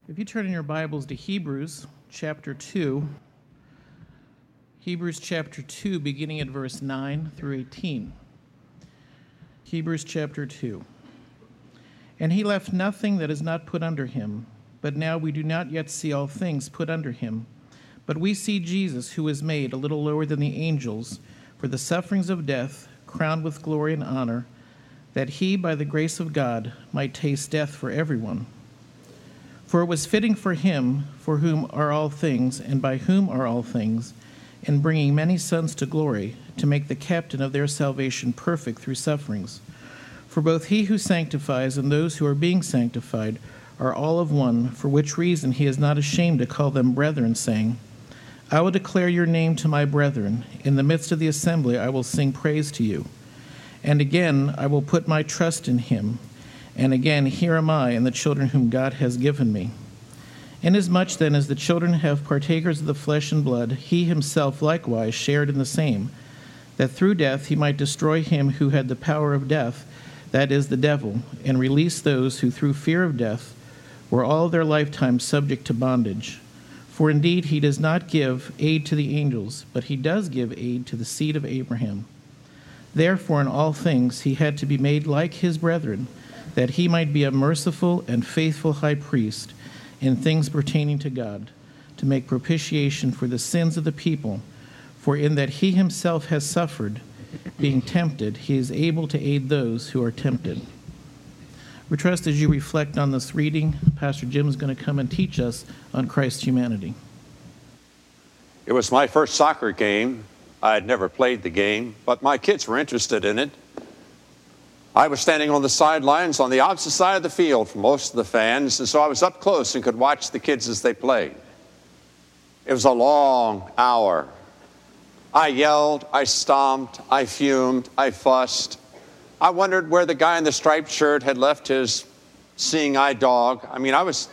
If you turn in your Bibles to Hebrews chapter 2, Hebrews chapter 2, beginning at verse 9 through 18. Hebrews chapter 2. And he left nothing that is not put under him, but now we do not yet see all things put under him. But we see Jesus, who was made a little lower than the angels, for the sufferings of death, crowned with glory and honor, that he, by the grace of God, might taste death for everyone. For it was fitting for him, for whom are all things, and by whom are all things, in bringing many sons to glory, to make the captain of their salvation perfect through sufferings. For both he who sanctifies and those who are being sanctified are all of one, for which reason he is not ashamed to call them brethren, saying, I will declare your name to my brethren. In the midst of the assembly I will sing praise to you. And again I will put my trust in him. And again, here am I and the children whom God has given me. Inasmuch then as the children have partakers of the flesh and blood, he himself likewise shared in the same, that through death he might destroy him who had the power of death, that is, the devil, and release those who through fear of death were all their lifetime subject to bondage. For indeed he does not give aid to the angels, but he does give aid to the seed of Abraham. Therefore in all things he had to be made like his brethren, that he might be a merciful and faithful high priest in things pertaining to God, to make propitiation for the sins of the people. For in that he himself has suffered, being tempted, he is able to aid those who are tempted. We trust as you reflect on this reading, Pastor Jim is going to come and teach us on Christ's humanity. It was my first soccer game. I had never played the game, but my kids were interested in it. I was standing on the sidelines on the opposite side of the field from most of the fans, and so I was up close and could watch the kids as they played. It was a long hour. I yelled, I stomped, I fumed, I fussed. I wondered where the guy in the striped shirt had left his seeing eye dog. I was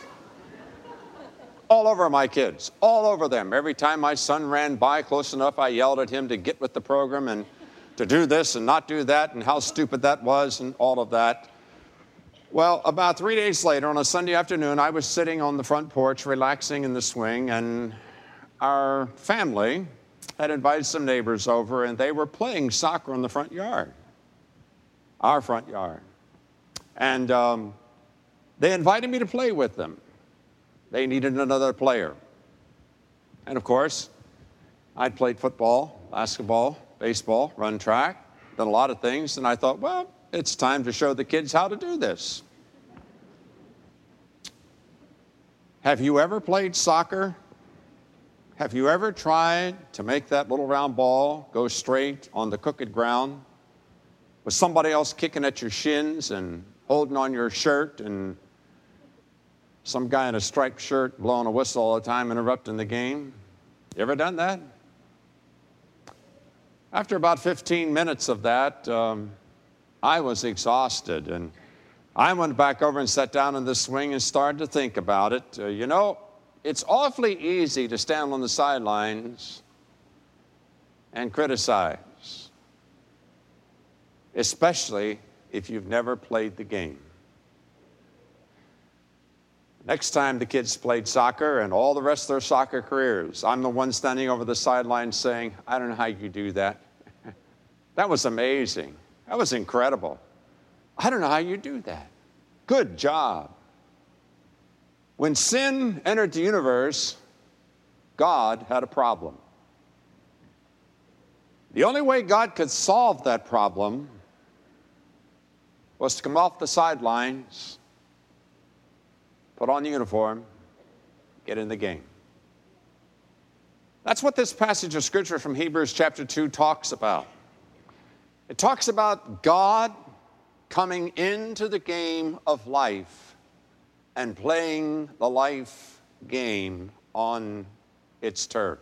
all over my kids, all over them. Every time my son ran by close enough, I yelled at him to get with the program and to do this and not do that, and how stupid that was, and all of that. Well, about 3 days later, on a Sunday afternoon, I was sitting on the front porch, relaxing in the swing, and our family had invited some neighbors over, and they were playing soccer in the front yard, our front yard. And they invited me to play with them. They needed another player. And of course, I'd played football, basketball, baseball, run track, done a lot of things, and I thought, well, it's time to show the kids how to do this. Have you ever played soccer? Have you ever tried to make that little round ball go straight on the crooked ground with somebody else kicking at your shins and holding on your shirt and some guy in a striped shirt blowing a whistle all the time, interrupting the game? You ever done that? After about 15 minutes of that, I was exhausted, and I went back over and sat down in the swing and started to think about it. It's awfully easy to stand on the sidelines and criticize, especially if you've never played the game. Next time the kids played soccer and all the rest of their soccer careers, I'm the one standing over the sidelines saying, I don't know how you do that. That was amazing. That was incredible. I don't know how you do that. Good job. When sin entered the universe, God had a problem. The only way God could solve that problem was to come off the sidelines, put on the uniform, get in the game. That's what this passage of Scripture from Hebrews chapter 2 talks about. It talks about God coming into the game of life and playing the life game on its terms.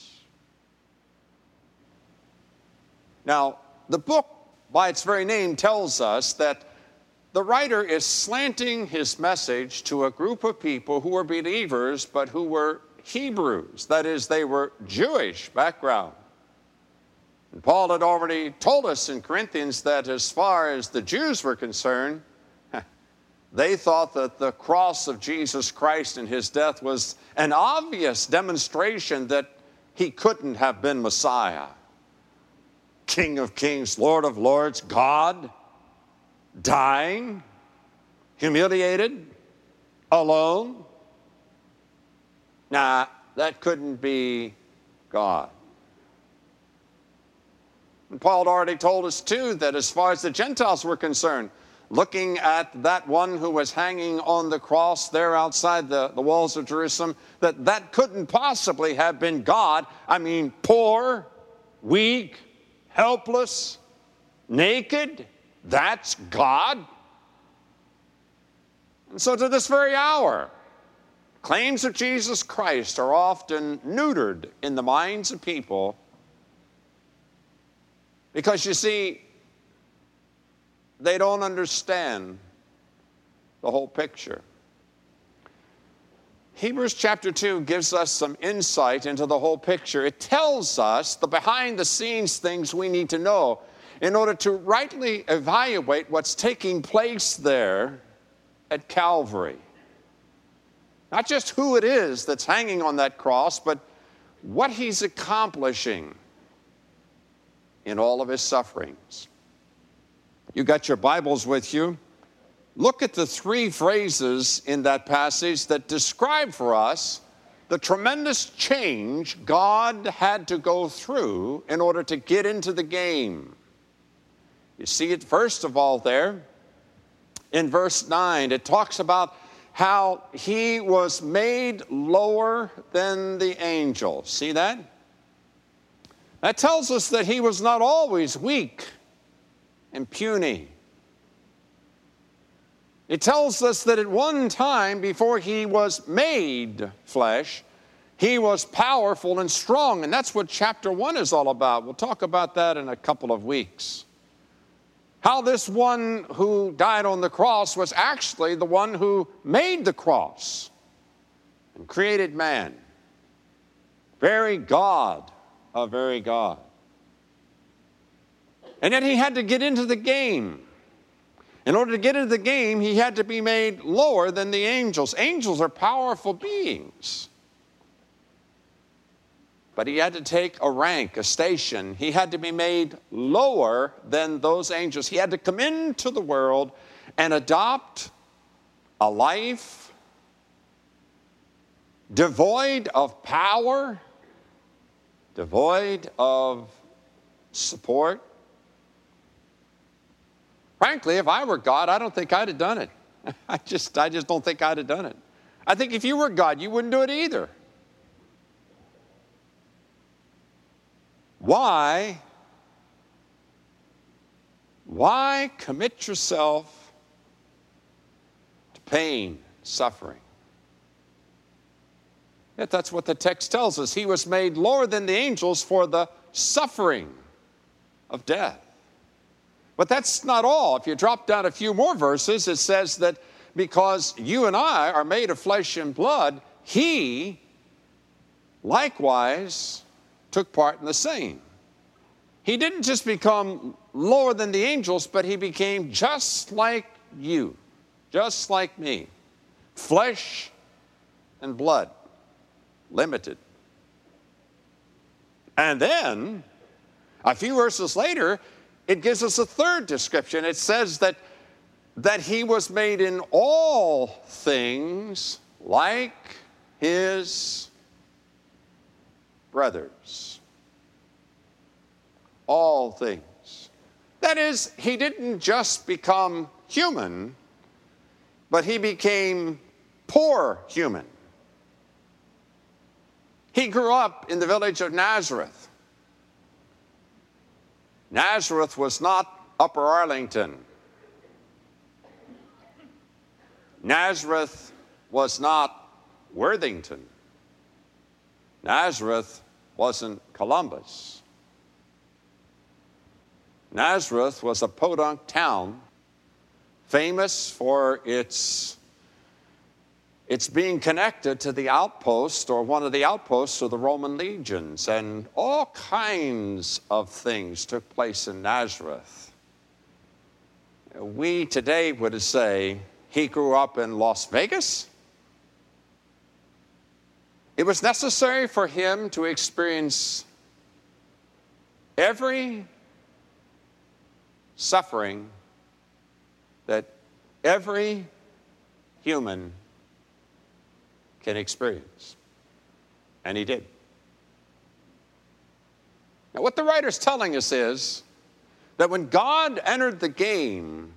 Now, the book, by its very name, tells us that the writer is slanting his message to a group of people who were believers, but who were Hebrews. That is, they were Jewish background. And Paul had already told us in Corinthians that as far as the Jews were concerned, They thought that the cross of Jesus Christ and his death was an obvious demonstration that he couldn't have been Messiah. King of kings, Lord of lords, God, dying, humiliated, alone. Nah, that couldn't be God. And Paul had already told us, too, that as far as the Gentiles were concerned, looking at that one who was hanging on the cross there outside the walls of Jerusalem, that couldn't possibly have been God. I mean, poor, weak, helpless, naked, that's God. And so to this very hour, claims of Jesus Christ are often neutered in the minds of people because, you see, they don't understand the whole picture. Hebrews chapter 2 gives us some insight into the whole picture. It tells us the behind-the-scenes things we need to know in order to rightly evaluate what's taking place there at Calvary. Not just who it is that's hanging on that cross, but what he's accomplishing in all of his sufferings. You got your Bibles with you? Look at the three phrases in that passage that describe for us the tremendous change God had to go through in order to get into the game. You see it first of all there in verse 9. It talks about how he was made lower than the angels. See that? That tells us that he was not always weak and puny. It tells us that at one time before he was made flesh, he was powerful and strong, and that's what chapter 1 is all about. We'll talk about that in a couple of weeks. How this one who died on the cross was actually the one who made the cross and created man. Very God of very God. And yet he had to get into the game. In order to get into the game, he had to be made lower than the angels. Angels are powerful beings. But he had to take a rank, a station. He had to be made lower than those angels. He had to come into the world and adopt a life devoid of power, devoid of support. Frankly, if I were God, I don't think I'd have done it. I just don't think I'd have done it. I think if you were God, you wouldn't do it either. Why commit yourself to pain, suffering? Yet that's what the text tells us. He was made lower than the angels for the suffering of death. But that's not all. If you drop down a few more verses, it says that because you and I are made of flesh and blood, he likewise took part in the same. He didn't just become lower than the angels, but he became just like you, just like me. Flesh and blood, limited. And then, a few verses later, it gives us a third description. It says that he was made in all things like his brothers. All things. That is, he didn't just become human, but he became poor human. He grew up in the village of Nazareth. Nazareth was not Upper Arlington. Nazareth was not Worthington. Nazareth wasn't Columbus. Nazareth was a podunk town, famous for its being connected to the outpost or one of the outposts of the Roman legions, and all kinds of things took place in Nazareth. We today would say he grew up in Las Vegas. It was necessary for him to experience every suffering that every human can experience. And he did. Now, what the writer's telling us is that when God entered the game,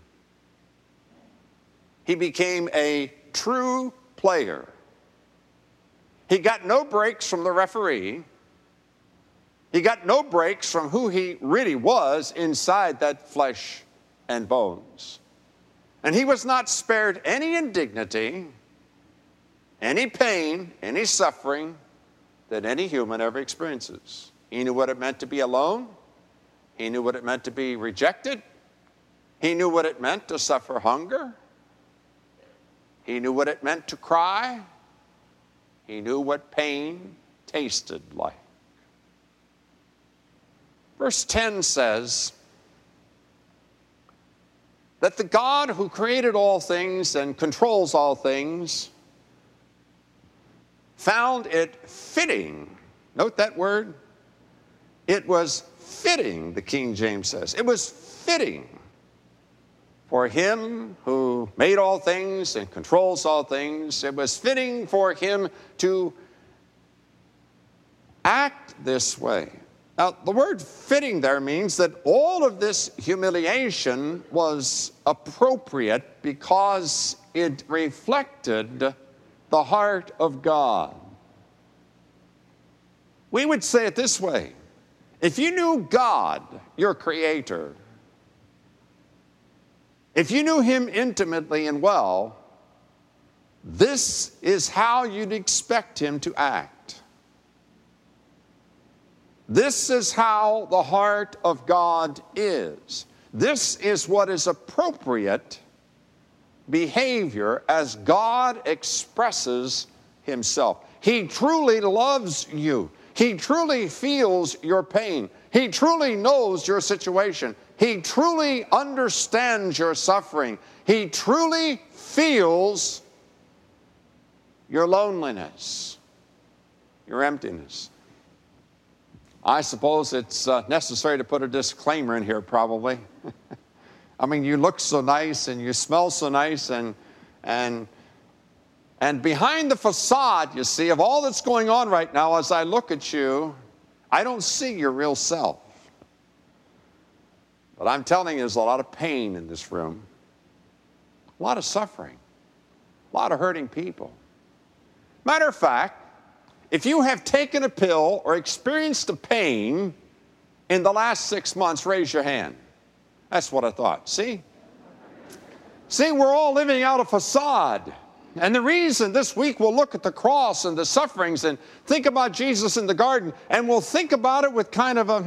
he became a true player. He got no breaks from the referee. He got no breaks from who he really was inside that flesh and bones. And he was not spared any indignity, any pain, any suffering that any human ever experiences. He knew what it meant to be alone. He knew what it meant to be rejected. He knew what it meant to suffer hunger. He knew what it meant to cry. He knew what pain tasted like. Verse 10 says that the God who created all things and controls all things found it fitting. Note that word. It was fitting, the King James says. It was fitting for him who made all things and controls all things. It was fitting for him to act this way. Now, the word fitting there means that all of this humiliation was appropriate because it reflected the heart of God. We would say it this way. If you knew God, your Creator, if you knew Him intimately and well, this is how you'd expect Him to act. This is how the heart of God is. This is what is appropriate behavior as God expresses Himself. He truly loves you. He truly feels your pain. He truly knows your situation. He truly understands your suffering. He truly feels your loneliness, your emptiness. I suppose it's necessary to put a disclaimer in here probably. I mean, you look so nice and you smell so nice and behind the facade, you see, of all that's going on right now, as I look at you, I don't see your real self. But I'm telling you, there's a lot of pain in this room, a lot of suffering, a lot of hurting people. Matter of fact, if you have taken a pill or experienced a pain in the last 6 months, raise your hand. That's what I thought. See, we're all living out a facade. And the reason this week we'll look at the cross and the sufferings and think about Jesus in the garden, and we'll think about it with kind of a,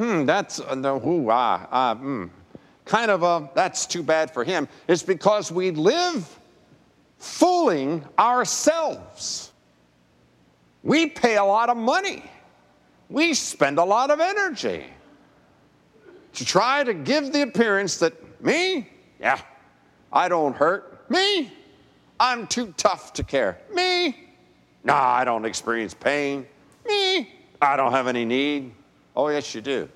kind of a, that's too bad for him, is because we live fooling ourselves. We pay a lot of money. We spend a lot of energy to try to give the appearance that me, yeah, I don't hurt. Me, I'm too tough to care. Me, no, I don't experience pain. Me, I don't have any need. Oh, yes, you do.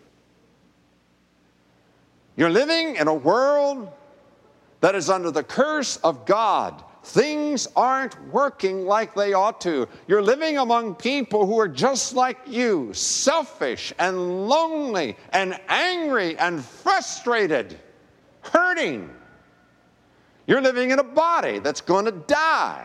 You're living in a world that is under the curse of God. Things aren't working like they ought to. You're living among people who are just like you, selfish and lonely and angry and frustrated, hurting. You're living in a body that's going to die.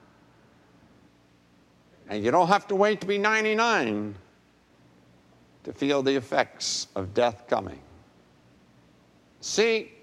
And you don't have to wait to be 99 to feel the effects of death coming. See,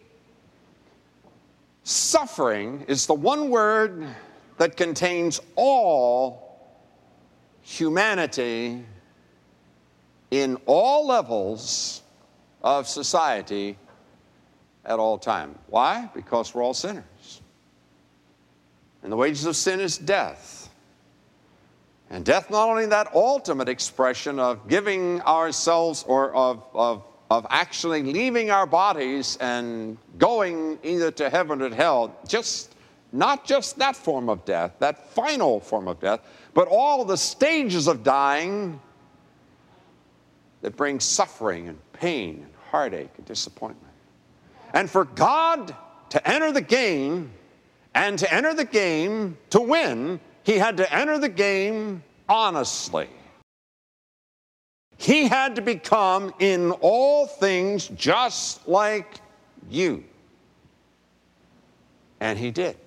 suffering is the one word that contains all humanity in all levels of society at all time. Why? Because we're all sinners. And the wages of sin is death. And death, not only that ultimate expression of giving ourselves or of actually leaving our bodies and going either to heaven or to hell, just not just that form of death, that final form of death, but all the stages of dying that bring suffering and pain and heartache and disappointment. And for God to enter the game, and to enter the game to win, he had to enter the game honestly. He had to become in all things just like you. And he did.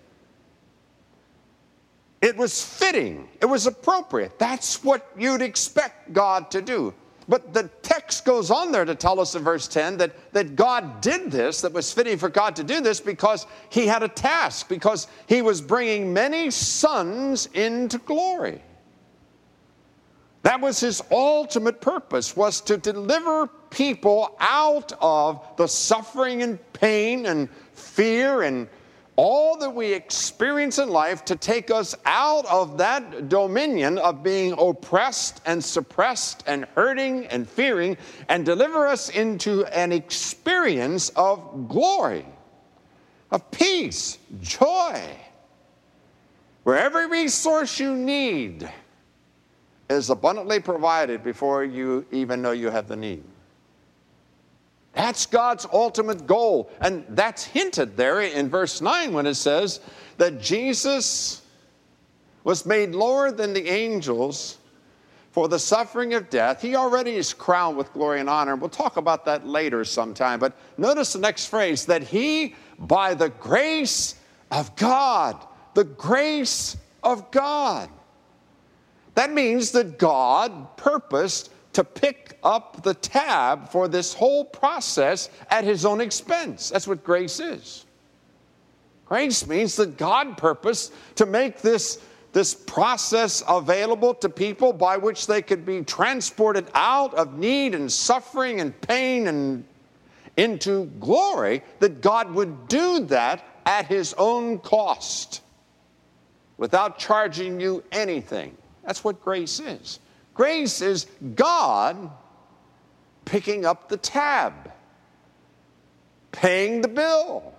It was fitting. It was appropriate. That's what you'd expect God to do. But the text goes on there to tell us in verse 10 that God did this, that was fitting for God to do this because he had a task, because he was bringing many sons into glory. That was his ultimate purpose, was to deliver people out of the suffering and pain and fear and all that we experience in life, to take us out of that dominion of being oppressed and suppressed and hurting and fearing, and deliver us into an experience of glory, of peace, joy, where every resource you need is abundantly provided before you even know you have the need. That's God's ultimate goal. And that's hinted there in verse 9 when it says that Jesus was made lower than the angels for the suffering of death. He already is crowned with glory and honor. We'll talk about that later sometime. But notice the next phrase, that he, by the grace of God, the grace of God. That means that God purposed to pick up the tab for this whole process at his own expense. That's what grace is. Grace means that God purposed to make this process available to people by which they could be transported out of need and suffering and pain and into glory, that God would do that at his own cost without charging you anything. That's what grace is. Grace is God picking up the tab, paying the bill.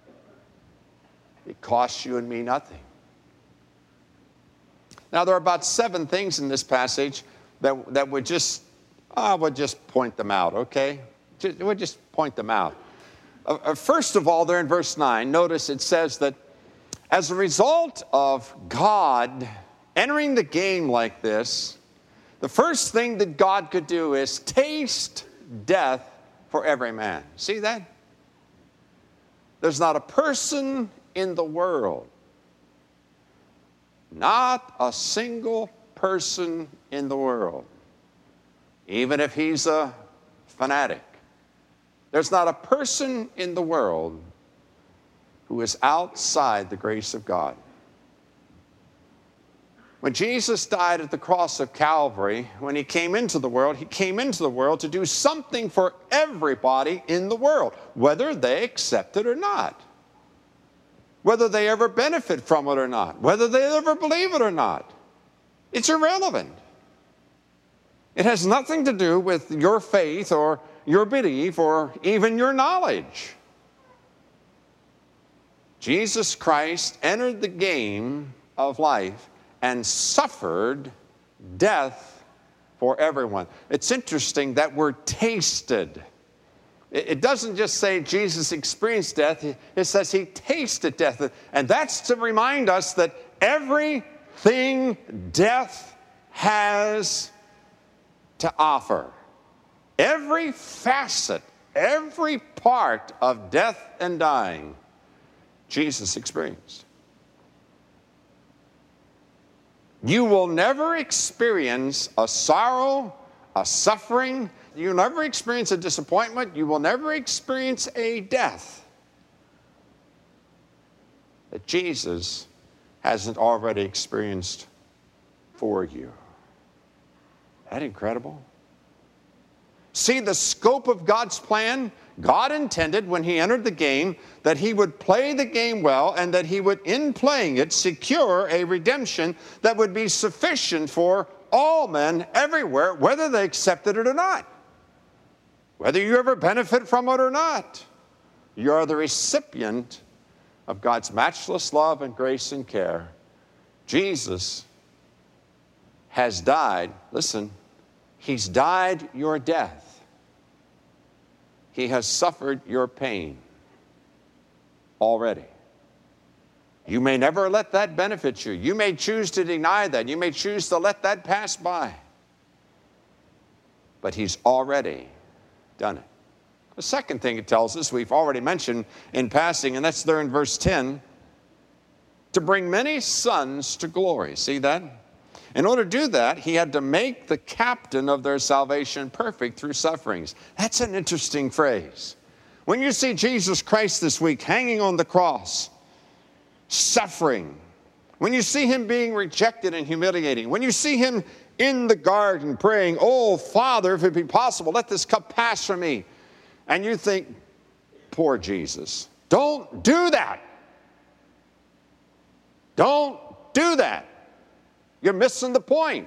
It costs you and me nothing. Now, there are about 7 things in this passage that would just point them out, okay? We'll just point them out. First of all, there in verse 9, notice it says that as a result of God entering the game like this, the first thing that God could do is taste death for every man. See that? There's not a person in the world, not a single person in the world, even if he's a fanatic, there's not a person in the world who is outside the grace of God. When Jesus died at the cross of Calvary, when he came into the world to do something for everybody in the world, whether they accept it or not, whether they ever benefit from it or not, whether they ever believe it or not. It's irrelevant. It has nothing to do with your faith or your belief or even your knowledge. Jesus Christ entered the game of life and suffered death for everyone. It's interesting, that word tasted. It doesn't just say Jesus experienced death. It says he tasted death. And that's to remind us that everything death has to offer, every facet, every part of death and dying, Jesus experienced. You will never experience a sorrow, a suffering. You'll never experience a disappointment. You will never experience a death that Jesus hasn't already experienced for you. Isn't that incredible? See the scope of God's plan? God intended when he entered the game that he would play the game well, and that he would, in playing it, secure a redemption that would be sufficient for all men everywhere, whether they accepted it or not. Whether you ever benefit from it or not, you're the recipient of God's matchless love and grace and care, Jesus has died. Listen, he's died your death. He has suffered your pain already. You may never let that benefit you. You may choose to deny that. You may choose to let that pass by. But he's already done it. The second thing it tells us, we've already mentioned in passing, and that's there in verse 10, to bring many sons to glory. See that? In order to do that, he had to make the captain of their salvation perfect through sufferings. That's an interesting phrase. When you see Jesus Christ this week hanging on the cross, suffering, when you see him being rejected and humiliating, when you see him in the garden praying, "Oh, Father, if it be possible, let this cup pass from me," and you think, poor Jesus, don't do that. Don't do that. You're missing the point.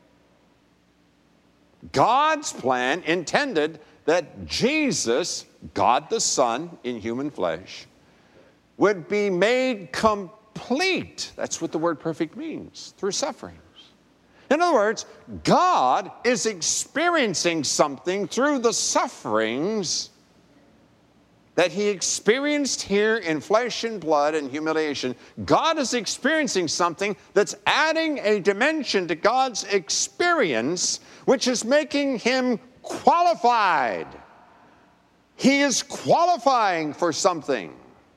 God's plan intended that Jesus, God the Son in human flesh, would be made complete. That's what the word perfect means, through sufferings. In other words, God is experiencing something through the sufferings that he experienced here in flesh and blood and humiliation. God is experiencing something that's adding a dimension to God's experience, which is making him qualified. He is qualifying for something.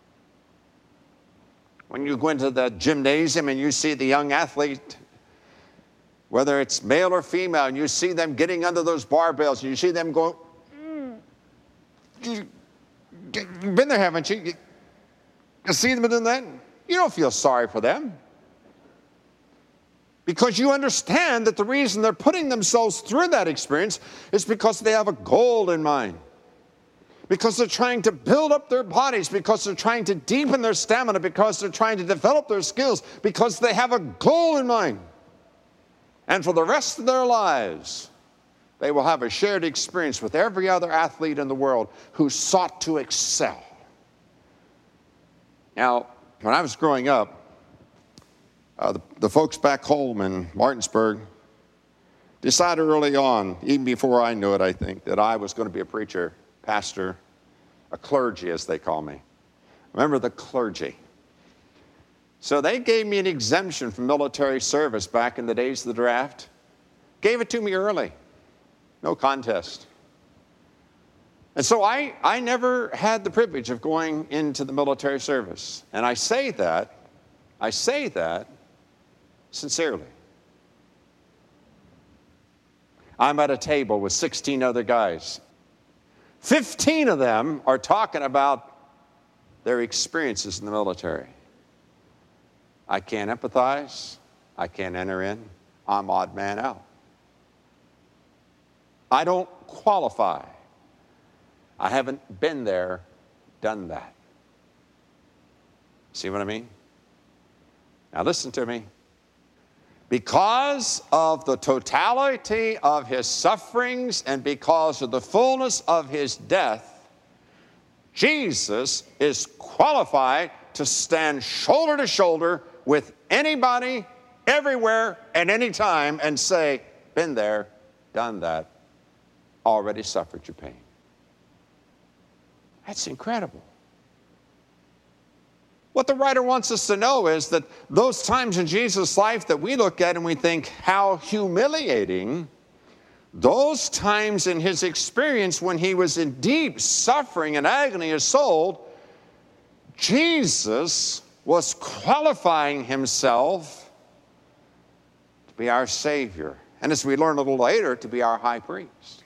When you go into the gymnasium and you see the young athlete, whether it's male or female, and you see them getting under those barbells, and you see them going, You've been there, haven't you? You see them doing that? You don't feel sorry for them. Because you understand that the reason they're putting themselves through that experience is because they have a goal in mind. Because they're trying to build up their bodies, because they're trying to deepen their stamina, because they're trying to develop their skills, because they have a goal in mind. And for the rest of their lives, they will have a shared experience with every other athlete in the world who sought to excel. Now, when I was growing up, the folks back home in Martinsburg decided early on, even before I knew it, I think, that I was going to be a preacher, pastor, a clergy, as they call me. Remember the clergy. So they gave me an exemption from military service back in the days of the draft. Gave it to me early. No contest. And so I never had the privilege of going into the military service. And I say that sincerely. I'm at a table with 16 other guys. 15 of them are talking about their experiences in the military. I can't empathize. I can't enter in. I'm odd man out. I don't qualify. I haven't been there, done that. See what I mean? Now listen to me. Because of the totality of his sufferings and because of the fullness of his death, Jesus is qualified to stand shoulder to shoulder with anybody, everywhere, at any time and say, been there, done that, already suffered your pain. That's incredible. What the writer wants us to know is that those times in Jesus' life that we look at and we think, how humiliating, those times in his experience when he was in deep suffering and agony of soul, Jesus was qualifying himself to be our Savior. And as we learn a little later, to be our high priest.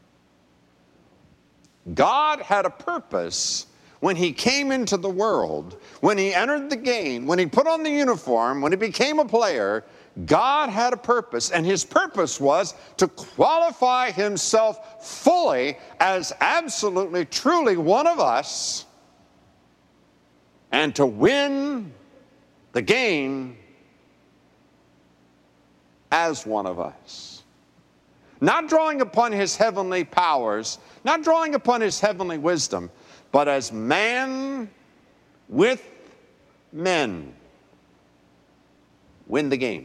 God had a purpose when he came into the world, when he entered the game, when he put on the uniform, when he became a player. God had a purpose, and his purpose was to qualify himself fully as absolutely, truly one of us and to win the game as one of us. Not drawing upon his heavenly powers, not drawing upon his heavenly wisdom, but as man with men win the game,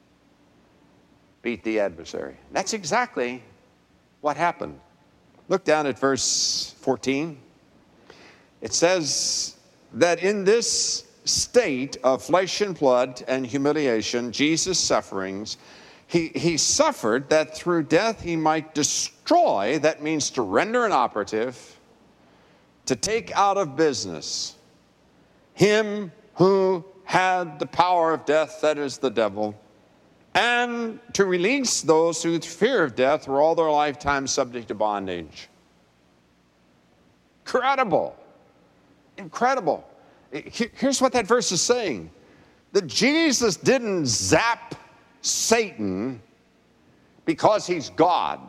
beat the adversary. That's exactly what happened. Look down at verse 14. It says that in this state of flesh and blood and humiliation, Jesus' sufferings, he suffered that through death he might destroy, that means to render inoperative, to take out of business, him who had the power of death, that is the devil, and to release those who, through fear of death, were all their lifetime subject to bondage. Incredible. Incredible. Here's what that verse is saying. That Jesus didn't zap Satan because he's God.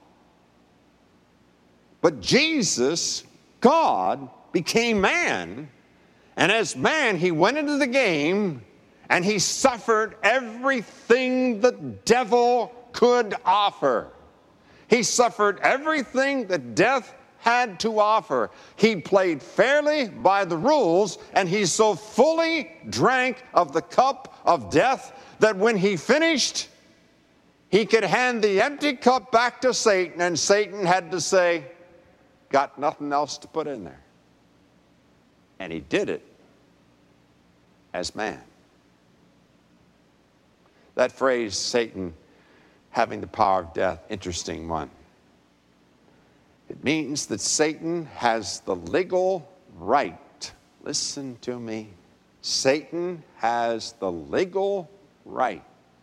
But Jesus, God, became man. And as man, he went into the game and he suffered everything the devil could offer. He suffered everything that death had to offer. He played fairly by the rules, and he so fully drank of the cup of death that when he finished, he could hand the empty cup back to Satan, and Satan had to say, got nothing else to put in there. And he did it as man. That phrase, Satan having the power of death, interesting one. It means that Satan has the legal right. Listen to me. Satan has the legal right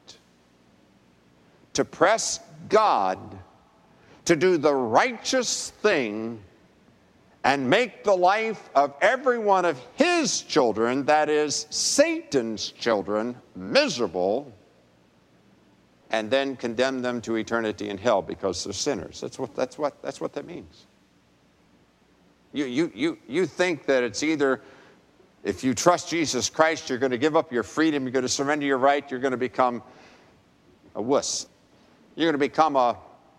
to press God to do the righteous thing and make the life of every one of his children, that is Satan's children, miserable, and then condemn them to eternity in hell because they're sinners. That's what that means. You think that it's either if you trust Jesus Christ, you're going to give up your freedom, you're going to surrender your right, you're going to become a wuss. You're going to become a...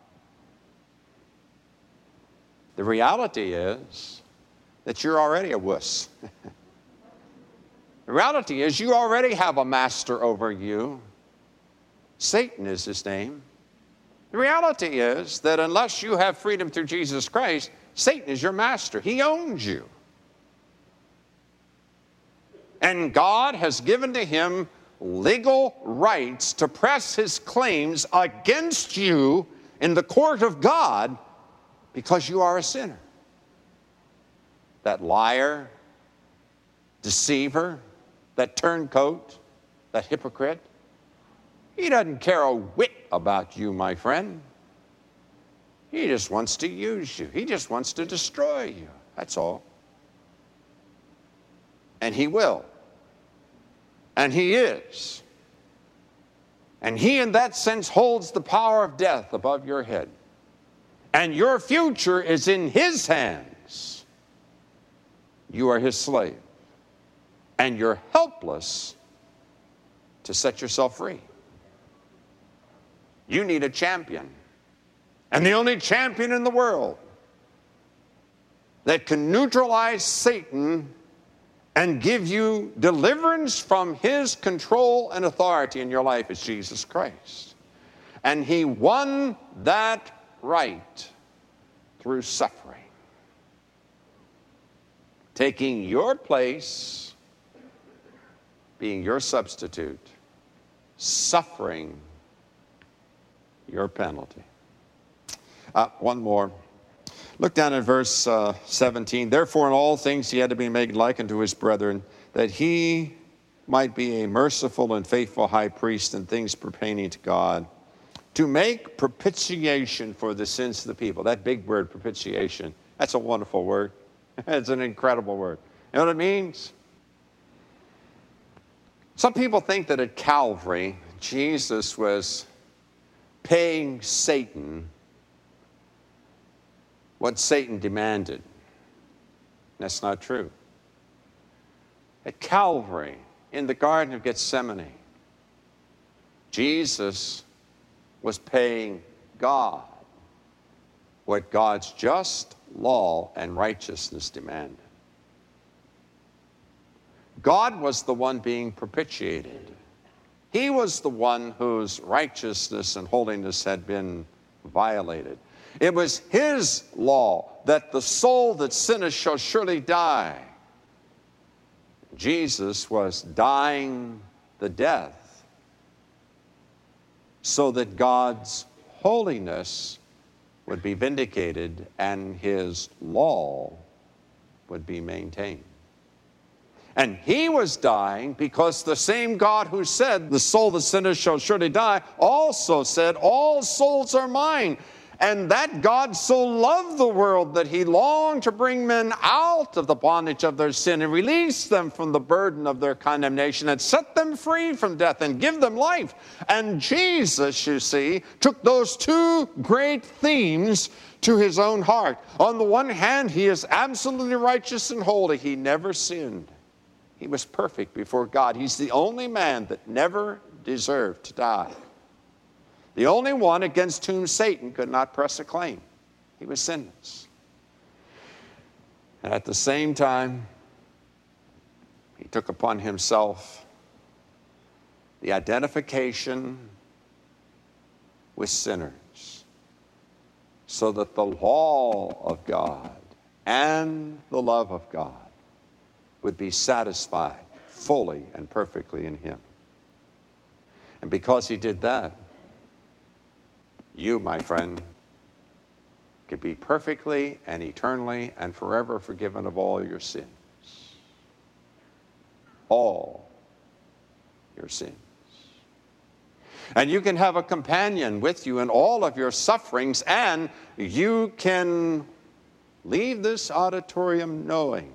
The reality is that you're already a wuss. The reality is you already have a master over you. Satan is his name. The reality is that unless you have freedom through Jesus Christ, Satan is your master. He owns you. And God has given to him legal rights to press his claims against you in the court of God because you are a sinner. That liar, deceiver, that turncoat, that hypocrite, he doesn't care a whit about you, my friend. He just wants to use you. He just wants to destroy you. That's all. And he will. And he is. And he, in that sense, holds the power of death above your head. And your future is in his hands. You are his slave. And you're helpless to set yourself free. You need a champion. And the only champion in the world that can neutralize Satan and give you deliverance from his control and authority in your life is Jesus Christ. And he won that right through suffering, taking your place, being your substitute, suffering your penalty. One more. Look down at verse 17. Therefore, in all things he had to be made like unto his brethren, that he might be a merciful and faithful high priest in things pertaining to God, to make propitiation for the sins of the people. That big word, propitiation, that's a wonderful word. It's an incredible word. You know what it means? Some people think that at Calvary, Jesus was paying Satan what Satan demanded. That's not true. At Calvary, in the Garden of Gethsemane, Jesus was paying God what God's just law and righteousness demanded. God was the one being propitiated. He was the one whose righteousness and holiness had been violated. It was his law that the soul that sinneth shall surely die. Jesus was dying the death so that God's holiness would be vindicated and his law would be maintained. And he was dying because the same God who said, the soul that sinneth shall surely die, also said, all souls are mine. And that God so loved the world that he longed to bring men out of the bondage of their sin and release them from the burden of their condemnation and set them free from death and give them life. And Jesus, you see, took those two great themes to his own heart. On the one hand, he is absolutely righteous and holy. He never sinned. He was perfect before God. He's the only man that never deserved to die. The only one against whom Satan could not press a claim. He was sinless. And at the same time, he took upon himself the identification with sinners so that the law of God and the love of God would be satisfied fully and perfectly in him. And because he did that, you, my friend, could be perfectly and eternally and forever forgiven of all your sins. All your sins. And you can have a companion with you in all of your sufferings, and you can leave this auditorium knowing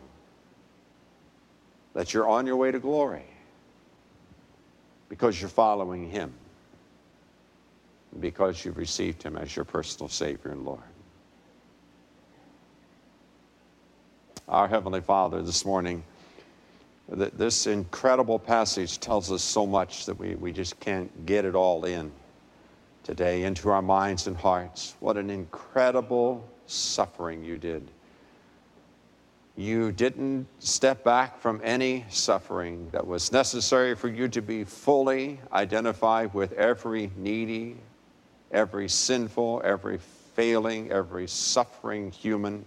that you're on your way to glory because you're following him, because you've received him as your personal Savior and Lord. Our Heavenly Father, this morning, this incredible passage tells us so much that we just can't get it all in today into our minds and hearts. What an incredible suffering you did. You didn't step back from any suffering that was necessary for you to be fully identified with every needy, every sinful, every failing, every suffering human.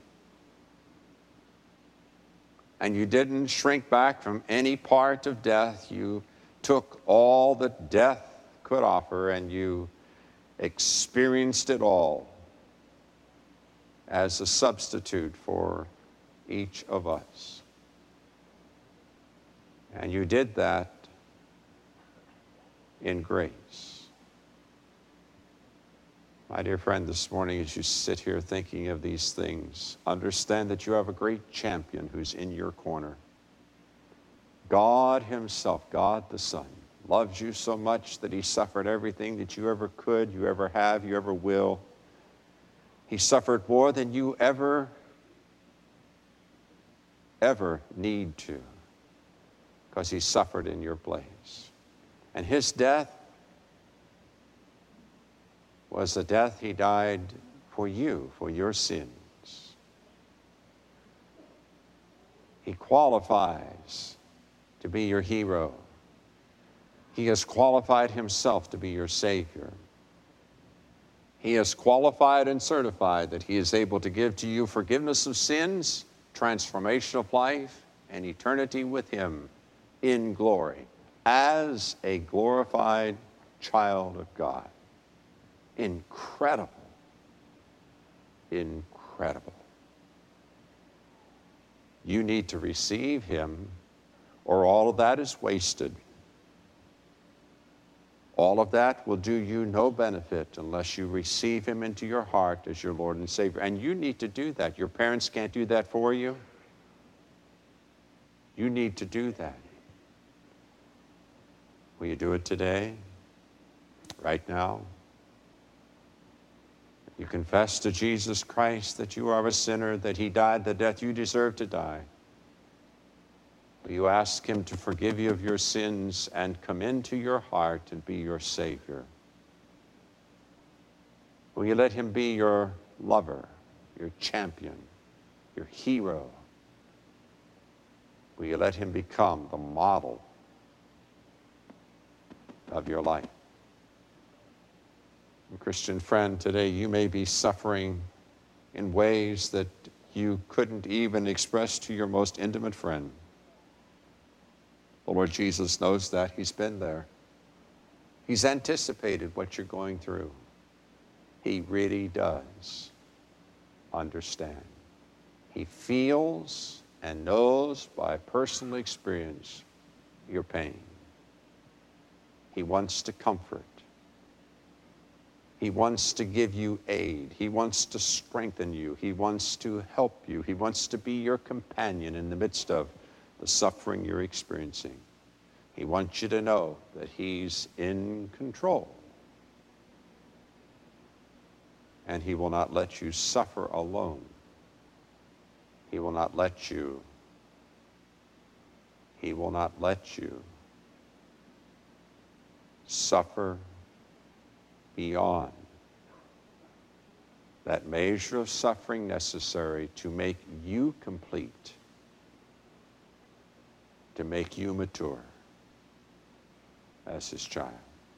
And you didn't shrink back from any part of death. You took all that death could offer and you experienced it all as a substitute for each of us. And you did that in grace. My dear friend, this morning as you sit here thinking of these things, understand that you have a great champion who's in your corner. God himself, God the Son, loves you so much that he suffered everything that you ever could, you ever have, you ever will. He suffered more than you ever need to, because he suffered in your place. And his death was the death he died for you, for your sins. He qualifies to be your hero. He has qualified himself to be your Savior. He has qualified and certified that he is able to give to you forgiveness of sins, transformation of life, and eternity with him in glory as a glorified child of God. Incredible. Incredible. You need to receive him, or all of that is wasted. All of that will do you no benefit unless you receive him into your heart as your Lord and Savior. And you need to do that. Your parents can't do that for you. You need to do that. Will you do it today? Right now? You confess to Jesus Christ that you are a sinner, that he died the death you deserve to die. Will you ask him to forgive you of your sins and come into your heart and be your Savior? Will you let him be your lover, your champion, your hero? Will you let him become the model of your life? And Christian friend, today you may be suffering in ways that you couldn't even express to your most intimate friend. The Lord Jesus knows that. He's been there. He's anticipated what you're going through. He really does understand. He feels and knows by personal experience your pain. He wants to comfort. He wants to give you aid. He wants to strengthen you. He wants to help you. He wants to be your companion in the midst of the suffering you're experiencing. He wants you to know that he's in control. And he will not let you suffer alone. He will not let you suffer beyond that measure of suffering necessary to make you complete, to make you mature as his child.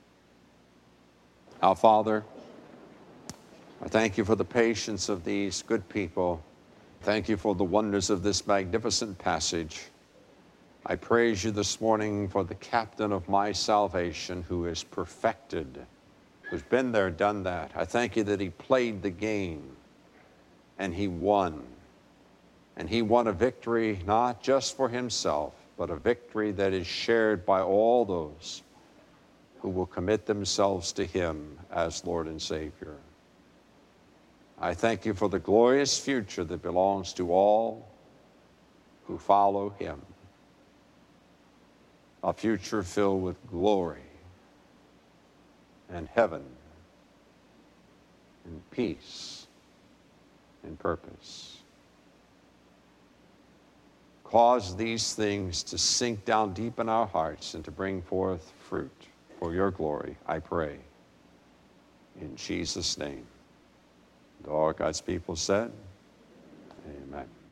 Our Father, I thank you for the patience of these good people. Thank you for the wonders of this magnificent passage. I praise you this morning for the captain of my salvation who is perfected, who's been there, done that. I thank you that he played the game and he won. And he won a victory not just for himself, but a victory that is shared by all those who will commit themselves to him as Lord and Savior. I thank you for the glorious future that belongs to all who follow him. A future filled with glory and heaven and peace and purpose. Cause these things to sink down deep in our hearts and to bring forth fruit for your glory, I pray. In Jesus' name. And all God's people said, amen.